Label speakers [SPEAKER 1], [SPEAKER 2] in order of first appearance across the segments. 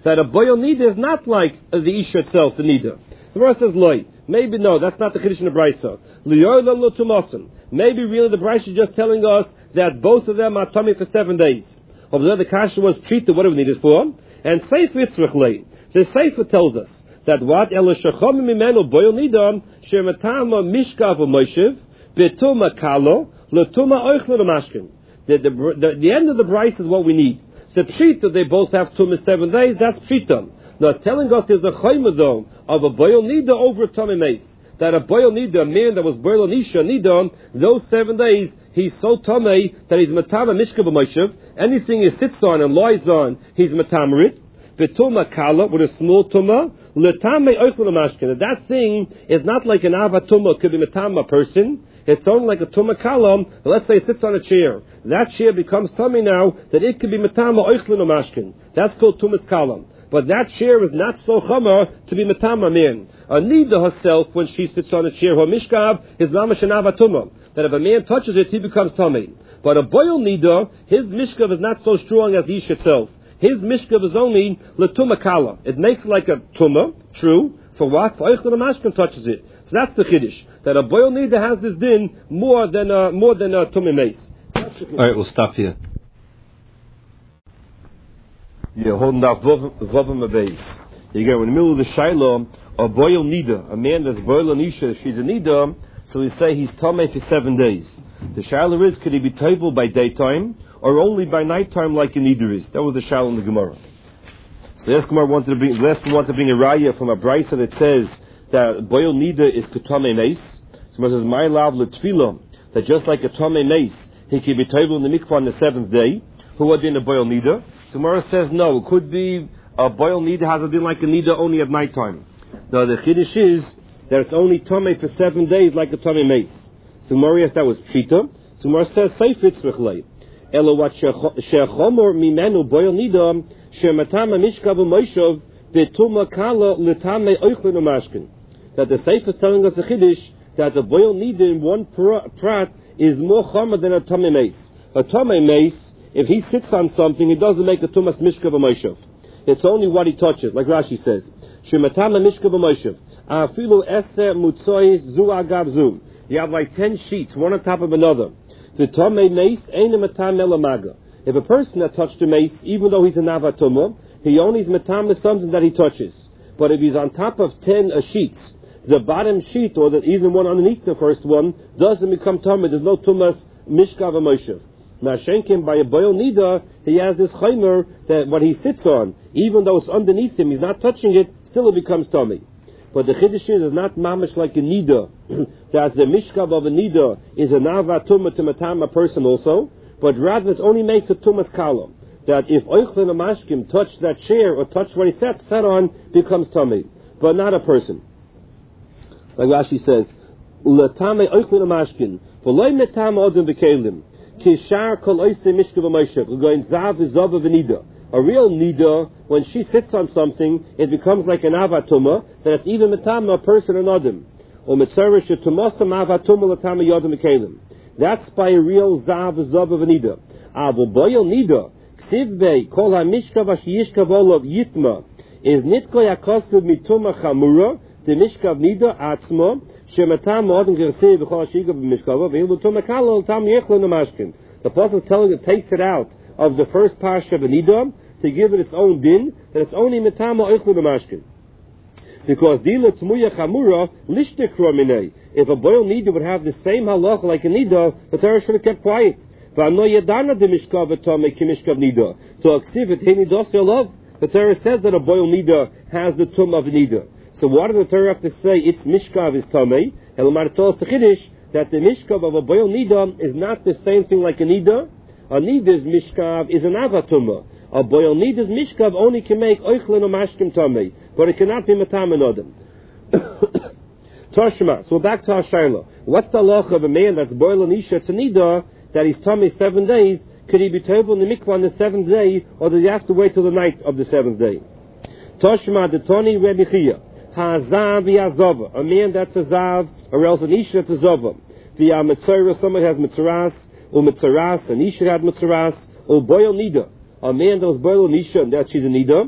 [SPEAKER 1] that a boil nida is not like the isha itself, the nida. The verse says loy. Maybe no, that's not the Kiddush in the Brisa. Liyolam lo tumasim. Maybe really the Brisa is just telling us that both of them are tummy for 7 days. Although the kasha was treated, what do we need it for? And Sefer Yitzrach lay. The Sefer tells us that what Elo shachom mimenu boil nidam shematama mishkav u'moshev betuma kalo letuma oichlin u'mashkin. The end of the Brisa is what we need. The pshita they both have tumah 7 days. That's pshita. Now telling us there's a chayma though of a boil nida over a tummy mace. That a boil nida, a man that was boil nisha nida, those 7 days he's so tummy that he's matama mishkav u'moshev. Anything he sits on and lies on, he's matamarit. Betuma kala with a small tuma, letame oichlin u'mashkin. That thing is not like an ava tuma, could be matama person. It's only like a tuma kalam. Let's say it sits on a chair. That chair becomes tummy now that it could be matama oichlin u'mashkin. That's called tumas kalam. But that chair is not so chamar to be matama man. A nida herself when she sits on a chair, her mishkav is mamash an ava tuma. That if a man touches it, he becomes tummy. But a boil nida, his mishkav is not so strong as the ish itself. His mishkav is only letuma kala. It makes it like a tuma, true. For what? For oichlin u'mashkin touches it. So that's the chiddush. That a boil nida has this din more than a tummy mace.
[SPEAKER 2] All right, we'll stop here.
[SPEAKER 1] You're holding up vavim abeis. You go in the middle of the shiloh, a boil nida, a man that's boil anisha, she's a nida, so we say he's tamei for 7 days. The shiloh is, could he be table by daytime or only by nighttime like a nida is? That was the shiloh in the Gemara. So the last one wanted to bring a raya from a brisa that says that boil nida is ketame mace. So it says my lav letfila, that just like a tame mace, he can be table in the mikvah on the 7th day. Who would in a boil nida? So Gemara says no. It could be a boil nida has a din like a nida only at nighttime. Now the chiddush is that it's only tame for 7 days like a tame mace. So Gemara that was pshita. So Gemara says Sefer Yitzrach lay. Elo what shechomor mimenu boil nida shematama mishkav u'moshev betuma kala letame oichlin u'mashkin. That the Sefer is telling us a chiddush that the boil nida in one prat is more chomer than a tame mace. A tame mace, if he sits on something, it doesn't make a tumas mishkav u'moshev. It's only what he touches, like Rashi says. Shematama mishkav u'moshev. Afilu eser mutzois zu agav zu. You have like 10 sheets, one on top of another. The tame mace ain't a matam elamaga. If a person that touched a mace, even though he's a navatuma, he only is matam is something that he touches. But if he's on top of 10 sheets, the bottom sheet or even one underneath the first one doesn't become tumah. There's no tumas mishkav u'moshev. Mashenkim by a boil nida, he has this chaymer that what he sits on, even though it's underneath him, he's not touching it, still it becomes tummy. But the chiddush is not mamish like a nida. That the mishkav of a nida is a nava tumah to matam a person also, but rather it only makes a tumas kala. That if oichlin or mashkim touch that chair or touch what he sat on, becomes tummy, but not a person. Like Rashi says, "L'tamei oichlin or mashkin, v'loy metam odem b'kelim." A real nida, when she sits on something, it becomes like an avatuma, that it's even metama a person and adam. That's by a real zav of a nida. Boil nida, ksivbe kol hamishkav ashiyishkav olav yitma, is nitko yakosub mituma chamura, the mishkav nida atzma, shematam odem gersei b'chol ashigav b'mishkava, v'hilu tuma kalol tam yechlon amashkin. The apostle is telling it, takes it out of the first parsha of a nida to give it its own din, that it's only metama oichlon amashkin. Because dila tmuya chamura lishtekra minei. If a boil nida would have the same halach like a nida, the Torah should have kept quiet. V'ano yadana de mishkav etame ki mishkav nida. To aksiv it hini dos yalav. The Torah says that a boil nida has the tum of a nida. So what does the Torah have to say? Its mishkav is tamei. Elamar tolas techidish that the mishkav of a boil nida is not the same thing like a nida. A nida's mishkav is an avatuma. A boil nida's mishkav only can make oichlin or mashkim tamei, but it cannot be matam and odem. Toshma. So back to our shaila. What's the halacha of a man that's boil and isha to nida that he's tamei 7 days? Could he be table in the mikvah on the 7th day, or does he have to wait till the night of the 7th day? Toshma the Toni Rebbe Chia. Hazav v'azava. A man that's a zav, or else an isha that's a zava. V'ya mitzvah, somebody has mitzaras, or mitzaras, an isha had mitzaras, or boil nida. A man that was boil nisha, and that she's a nida.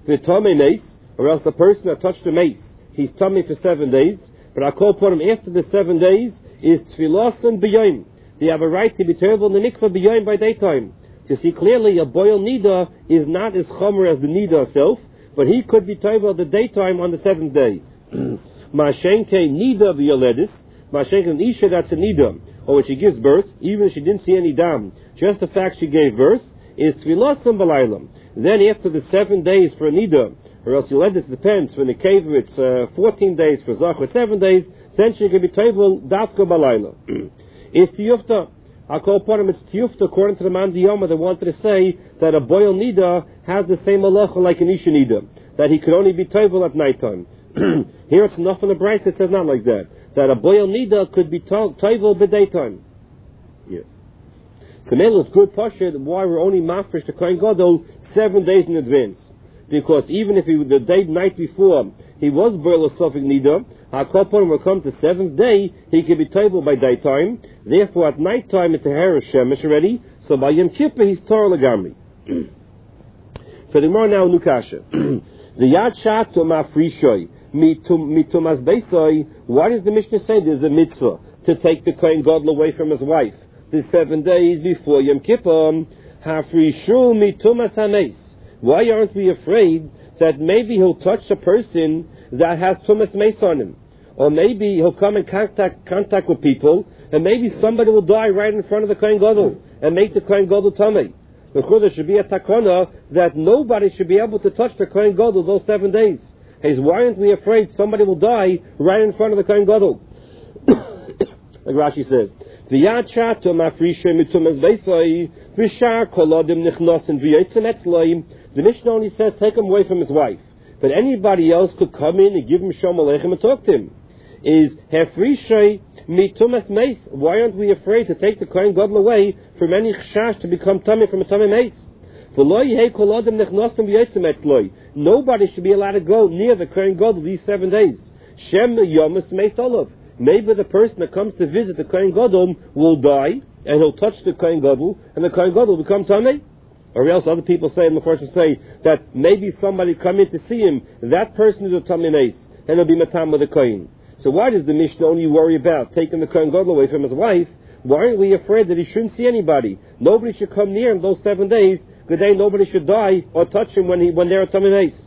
[SPEAKER 1] V'tamei mace, or else the person that touched the mace, he's tummy for 7 days. But I call upon him after the 7 days is tfilasan b'yom. They have a right to be terrible in the mikveh b'yom by daytime. To see clearly, a boil nida is not as chomer as the nida itself, but he could be terrible the daytime on the 7th day. Ma'ashenke nida v'yoledis. Ma'ashenke an isha that's a nida, or when she gives birth, even if she didn't see any dam, just the fact she gave birth is tfilasan b'laylam. Then after the 7 days for a nida, or else yoledis depends. For the kever it's 14 days, for zach it's 7 days. Then she can be terrible dafka b'layla. Is tiyufta. I call upon him, it's tiyufta, according to the man Diyama, that wanted to say that a boil nida has the same halacha like an isha nida, that he could only be toivel at nighttime. Here it's enough in the Bryce, it says not like that, that a boil nida could be toivel by daytime. Yeah. So now it's good pasha why we're only mafresh to Kohen Gadol 7 days in advance. Because even if the night before he was boil or sofik nida, our couple will come to 7th day, he can be toivel by daytime. Therefore, at night time, it's a hair shemesh already. So by Yom Kippur, he's Torah Lagamri. For the more now, Nukasha. The Yad Shat to Mafrishoy, Mitumas Beisoy, why does the Mishnah say there's a mitzvah to take the Kohen Gadol away from his wife the 7 days before Yom Kippur? Hafrishu Mitumas Hameis. Why aren't we afraid that maybe he'll touch a person that has tumas mace on him? Or maybe he'll come in contact with people, and maybe somebody will die right in front of the Kohen Gadol and make the Kohen Gadol tamei. Because there should be a takana that nobody should be able to touch the Kohen Gadol those 7 days. Hey, why aren't we afraid somebody will die right in front of the Kohen Gadol? Like Rashi says, V'yad shato mafrishe mitumas beisai v'shar kolodim nichnosin v'yotzim etzloim. The Mishnah only says take him away from his wife, but anybody else could come in and give him Shalom Aleichem and talk to him. Is hefrishe mitumas mace? Why aren't we afraid to take the Kohen Gadol away from any chashash to become tummy from a tummy mace? Nobody should be allowed to go near the Kohen Gadol these 7 days. Shem yomas mace olav. Maybe the person that comes to visit the Kohen Gadol will die, and he'll touch the Kohen Gadol, and the Kohen Gadol will become tummy. Or else other people say, and the first will say, that maybe somebody come in to see him, that person is a tummy mace, and he'll be matam with the Kohen. So why does the Mishnah only worry about taking the Kohen Gadol away from his wife? Why aren't we afraid that he shouldn't see anybody? Nobody should come near him those 7 days, good day nobody should die or touch him when they're a tummy mace.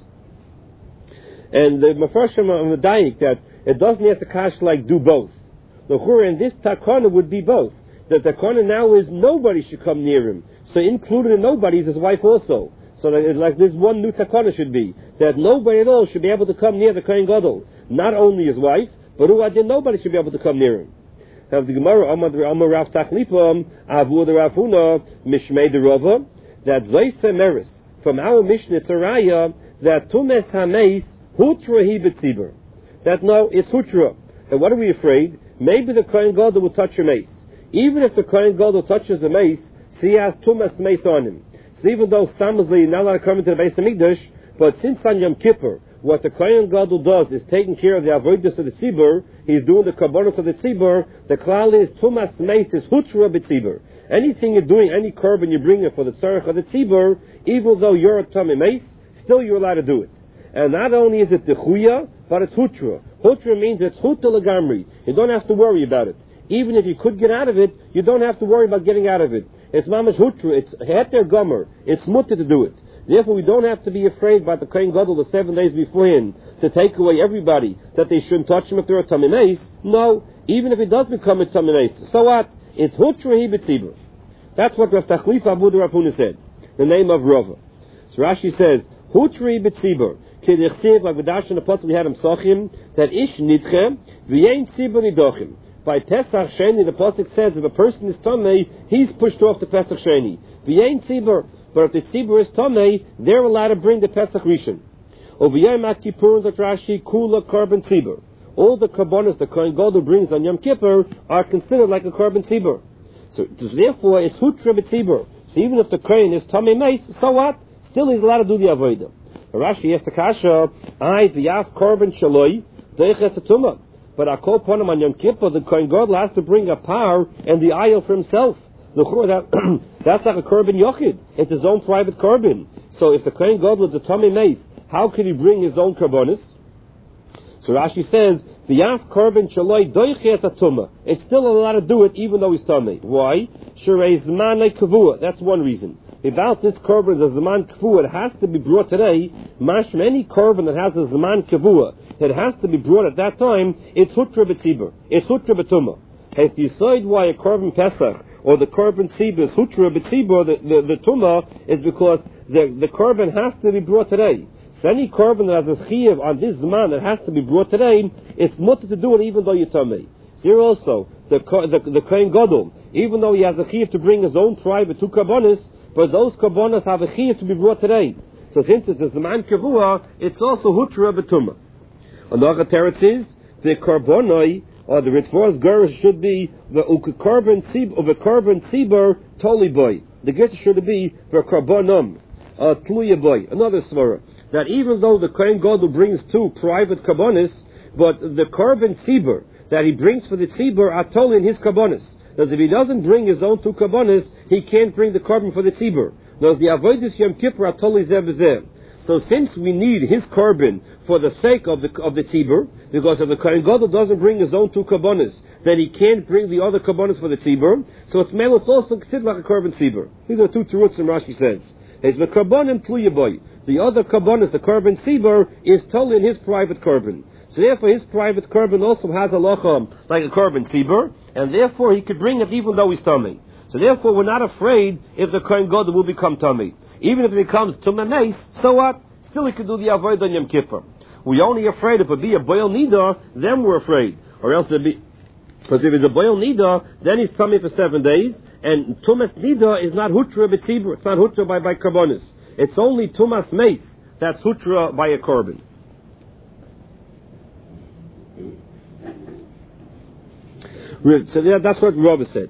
[SPEAKER 1] And the Mefarshim on the Daik that it doesn't have to cash like do both. The Chura in this takana would be both. The takana now is nobody should come near him. So included in nobody is his wife also. So that it's like this one new takana should be that nobody at all should be able to come near the Kohen Gadol. Not only his wife, but nobody should be able to come near him. Now the Gemara Amar Rav Tachlipam Avu the Rav Huna Mishmei the Rava that Zoyse Meris from our Mishnah it's a raya that Tumes Hameis Hutra Hi B'Tzibur. That no, it's Hutra. And what are we afraid? Maybe the Kohen Gadol will touch a mace. Even if the Kohen Gadol touches a mace, he has Tumas mace on him. So even though Stamazli not allowed to come into the Beis HaMikdash, but since on Yom Kippur, what the Kohen Gadol does is taking care of the avodas of the tzibur. He's doing the karbonos of the tzibur. The klal is Tumas mace is Hutra B'Tzibur. Anything you're doing, any korban you bring it for the tzarech of the tzibur, even though you're a tummy mace, still you're allowed to do it. And not only is it dechuya, but it's hutra. Hutra means it's huta lagamri. You don't have to worry about it. Even if you could get out of it, you don't have to worry about getting out of it. It's mamash hutra. It's heter gomer. It's mutter to do it. Therefore, we don't have to be afraid about the Kohen Gadol the 7 days beforehand to take away everybody that they shouldn't touch him if they're a tummy mace. No, even if he does become a tummy mace, so what? It's hutra hi b'tzibur. That's what Rav Tachlip Abu Rav Huna said. The name of Rava. So Rashi says hutra hi b'tzibur. Like the Dash in the Apostle we had him Sachim, that ish nidche, v'yein tzibur nidochim. By Pesach Sheni, the Apostle says if a person is Tomei, he's pushed off the Pesach Sheni. V'yein tzibur. But if the tzibur is Tomei, they're allowed to bring the Pesach Rishon. Or v'yein mat Kippur, like Rashi, kula korban tzibur. All the karbonos the Kohen Gadol brings on Yom Kippur are considered like a korban tzibur. So therefore, it's hutra b'tzibur. So even if the Kohen is Tomei mace, so what? Still he's allowed to do the avodah. Rashi has the kasha, I v'yaf korban shaloi, deiches atuma. But I call upon him on Yom Kippur, the Kohen Gadol has to bring a par and the ayil for himself. That's like a korban yochid. It's his own private korban. So if the Kohen Gadol is a tummy mace, how can he bring his own karbonis? So Rashi says, V'yaf korban shaloi doiches atuma. It's still allowed to do it even though he's tummy. Why? Sherei zmanei kavua. That's one reason. About this korban, the zaman kavua, it has to be brought today. Mashma, any korban that has a zaman kavua, it has to be brought at that time. It's hutra b'tzibur. It's hutra b'tuma. Has to decide why a korban pesach or the korban tzibur is hutra b'tzibur, the tuma, is because the korban has to be brought today. So any korban that has a chiyuv on this zaman that has to be brought today, it's mutter to do it even though you're tummy. Here also, the kohen gadol, even though he has a chiyuv to bring his own private two karbonis, but those karbonis have a chiyuv to be brought today. So since it's a zaman kavua, it's also hutra b'tuma. Another teretz is the karbonoi or the ritzvah's gerish should be the korban tzibur toli boy. The gerish should be the karbonum tluya boy. Another svara that even though the kohen gadol brings two private karbonis, but the korban tzibur that he brings for the tzibur are totally in his karbonis. Because if he doesn't bring his own two karbonis, he can't bring the korban for the tzibur. Now the avodas yom kippur are totally zeh b'zeh. So since we need his korban for the sake of the tzibur, because if the kohen gadol doesn't bring his own two karbonis, then he can't bring the other karbonis for the tzibur. So it's also considered like a korban tzibur. These are two terutzim Rashi says. It's the karbonim tluya boy. The other karbonis, the korban tzibur, is totally in his private korban. So therefore his private korban also has a lacham like a korban tzibur, and therefore he could bring it even though he's tummy. So therefore we're not afraid if the kohen gadol will become tummy. Even if it becomes tumah meis, so what? Still he could do the avodah on Yom Kippur. We're only afraid if it be a boil nida, then we're afraid. Or else it'd be, because if it's a boil nida, then he's tummy for 7 days, and tumas nida is not hutra b'tzibur, it's not hutra by karbonis. It's only tumas meis that's hutra by a korban. So that's what Rabbi said.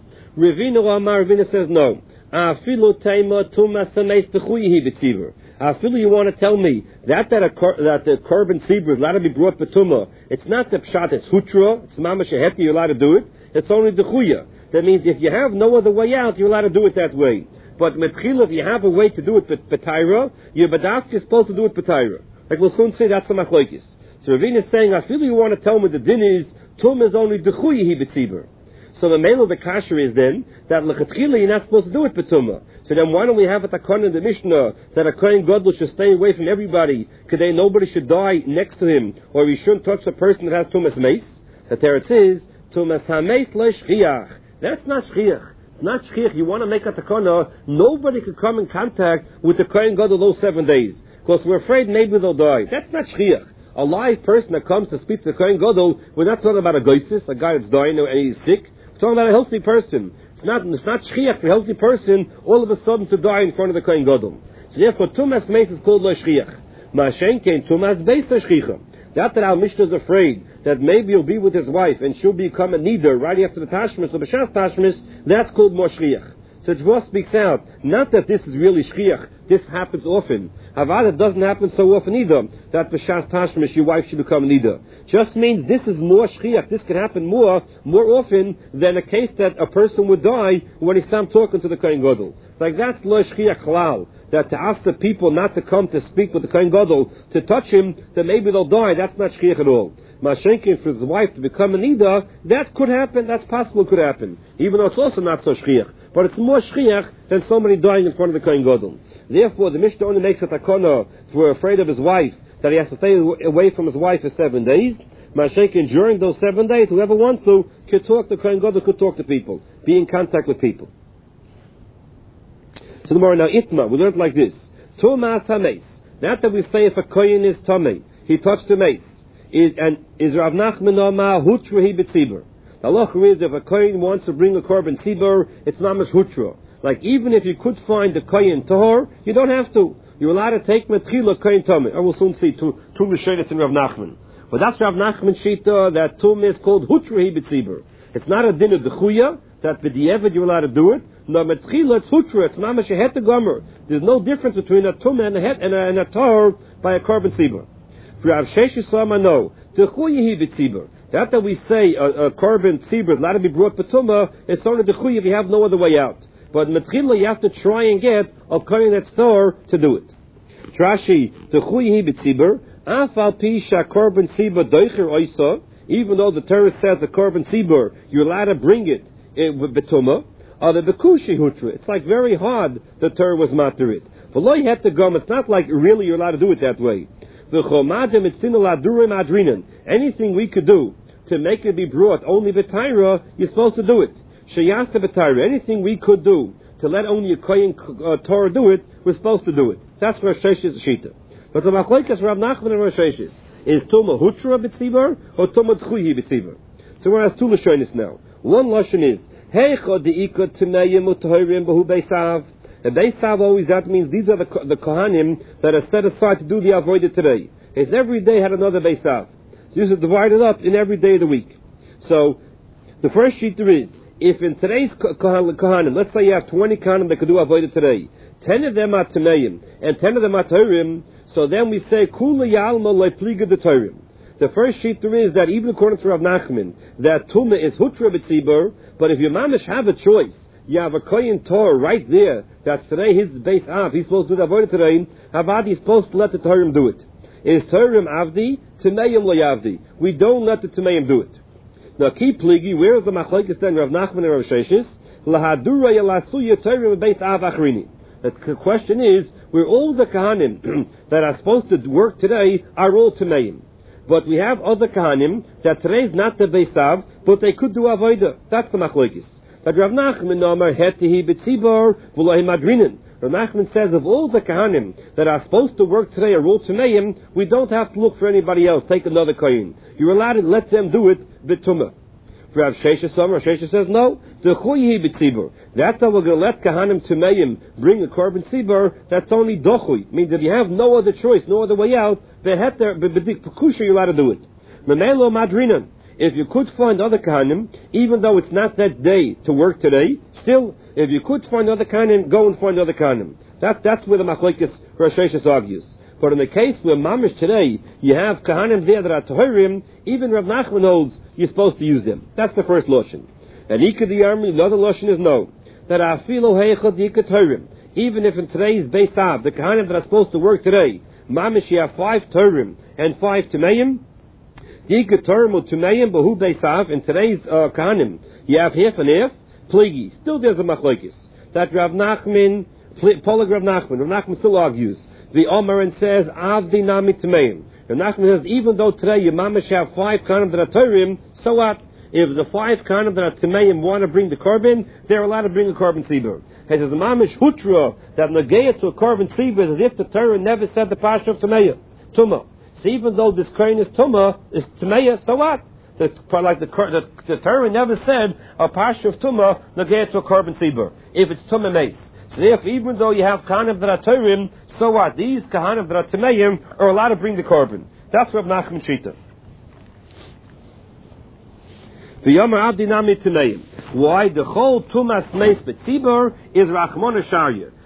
[SPEAKER 1] Ravina says no. Afilu teima tumas meis b'chuyihi b'tzibur. Afilu, you want to tell me that the korban tzibur is allowed to be brought b'tumah. It's not the pshat, it's hutra, it's mamash sheheti, you're allowed to do it. It's only the chuya. That means if you have no other way out, you're allowed to do it that way. But metchila, if you have a way to do it b'tayra, your badafka is supposed to do it b'tayra. Like we'll soon say, that's the machlokes. So Ravina is saying, Afilu, you want to tell me the din is tum is only the chuyihi b'tzibur. So the mail of the kasher is then that lechatchila you're not supposed to do it b'tumah. So then why don't we have a takon in the Mishnah that a kohen gadol should stay away from everybody, because nobody should die next to him, or he shouldn't touch a person that has tumas meis? The teretz is tumas hameis le'shchiach. That's not shchiach. It's not shchiach. You want to make a takona, nobody could come in contact with the kohen gadol those 7 days, because we're afraid maybe they'll die. That's not shchiach. A live person that comes to speak to the kohen gadol, we're not talking about a goisis, a guy that's dying and he's sick. We're talking about a healthy person. It's not shchiach for a healthy person all of a sudden to die in front of the kohen gadol. So therefore, tumas meis is called lo shchiach. Ma'ashenkein tumas beis shchicha. That our Mishnah is afraid that maybe he'll be with his wife and she'll become a neder right after the tashmis or b'shas tashmis. That's called more shchiach. So Dvar speaks out, not that this is really shchiach, this happens often. However, it doesn't happen so often either, that b'shas tashmish, your wife should become nida. Just means this is more shchiach, this can happen more often than a case that a person would die when he stopped talking to the kohen gadol. Like that's lo shchiach klal, that to ask the people not to come to speak with the kohen gadol, to touch him, that maybe they'll die, that's not shchiach at all. Mashenkin for his wife to become a nida, that could happen, that's possible, could happen. Even though it's also not so shchiach. But it's more shchiach than somebody dying in front of the kohen gadol. Therefore, the Mishnah only makes a takana if we're afraid of his wife, that he has to stay away from his wife for 7 days. Mashenkin, during those 7 days, whoever wants to, could talk to kohen gadol, could talk to people, be in contact with people. So the more now itma, we learned like this: Tumas hameis. Not that we say if a kohen is tamei, he touched the mace. Is Rav Nachman Omar hutra he b'tzibur? The halacha is if a kohen wants to bring a korban tzibur, it's mamash hutra. Like even if you could find the kohen tahor, you don't have to. You're allowed to take metchila kohen tamei. I will soon see two mishnayos in Rav Nachman. But that's Rav Nachman shita that tum is called hutra he b'tzibur. It's not a din of the chuya that b'diavad you're allowed to do it. No, metchila it's hutra. It's mamash a het gomer. There's no difference between a tum and a het and a tahor by a korban tzibur. Rav Sheshes Sama no. Techuyi b'tzibur. That we say a korban tzibur is allowed to be brought b'tumah, it's only the chuyi if you have no other way out. But metchila you have to try and get a kohen that's tor to do it. Trashi, the chuyi b'tzibur, afal pisha korban tzibur doicher oisa, even though the Torah says a korban tzibur, you're allowed to bring it with betuma, or the bekushi hutra. It's like very hard the Torah was matter it. V'lo yhet to gum, it's not like really you're allowed to do it that way. V'chomadem etzinu ladurim adrinan. Anything we could do to make it be brought only b'taira, you're supposed to do it. Sheyasta b'taira. Anything we could do to let only a kohen Torah do it, we're supposed to do it. That's Rosh Hashish's shita. But the machlokes Rav Nachman and Rosh Hashish is tuma hutra b'tzibur or tuma tchuyi b'tzibur. So we're has two lashonis now. One lashon is heicha deika tmeyim u'tohirim b'hu beisav. And beisav always, that means these are the kohanim that are set aside to do the avodah today. It's every day had another beisav. So this is divided up in every day of the week. So the first sheet there is, if in today's kohanim, let's say you have 20 kohanim that could do avodah today, 10 of them are tmeyim and 10 of them are tohirim, so then we say kula yalma lepliga de tohirim. The first sheet there is that even according to Rav Nachman, that tumah is hutra b'tzibur, but if your mamish have a choice, you have a kohen Torah right there, that's today his base av, he's supposed to do the avodah today, Avadi is supposed to let the tohirim do it. Is tohirim avdi, tmeyim lo yavdi. We don't let the tmeyim do it. Now keep pligi, where is the machlokes then, Rav Nachman and Rav Sheshes? Lahadura yalasuya tohirim base av achrini. The question is, where all the kahanim that are supposed to work today are all tmeyim. But we have other kahanim that today is not the beisav, but they could do avodah. That's the machlokes. But Rav Nachman Amar hetihi b'tzibur v'lohi madrinin. Rav Nachman says of all the kahanim that are supposed to work today are all tmeyim, we don't have to look for anybody else. Take another kohen. You're allowed to let them do it b'tumah. Rav Sheshes says no. The chuyi b'tzibur. That's how we're going to let kahanim tmeyim bring a korban tzibur. That's only dochui. Means if you have no other choice, no other way out, b'kusha you're allowed to do it. Memelo madrinan. If you could find other kahanim, even though it's not that day to work today, still, if you could find other kahanim, go and find other kahanim. That's where the machlokes Rosh Hashish argues. But in the case where mamish today, you have kahanim there that are tohirim, even Rav Nachman holds you're supposed to use them. That's the first lotion. And Ika the army, another lotion is no. That afilo heichad Ika tohirim. Even if in today's beisav, the kahanim that are supposed to work today, mamish you have 5 tohirim and 5 tmeyim, Ika tohirim or tmeyim behu beisav, in today's kahanim, you have half and half, pligi. Still there's a machlokes. That Rav Nachman, Polag Rav Nachman still argues. The Omer and says, Avdi Nami Tmeim. And Nachman says, even though today your mamish have 5 kahanim that are tohirim, so what? If the 5 kahanim that are tmeim want to bring the korban, they're allowed to bring a korban tzibur. He says, the mamish hutra, that negayah to a korban tzibur is as if the Torah never said the pasha of tmeyah, tumah. So even though this kohen is tumah, is tmeyah, so what? Like the Torah never said a pasha of tumah negayah to a korban tzibur, if it's tumah meis. So if even though you have kahanim that are tohirim, so what? These kahanim that are tmeyim are allowed to bring the korban. That's Rav Nachman shita. V'yomer abdi nami tmeyim. Why? The whole tumas meis b'tzibur is rachmona sharya.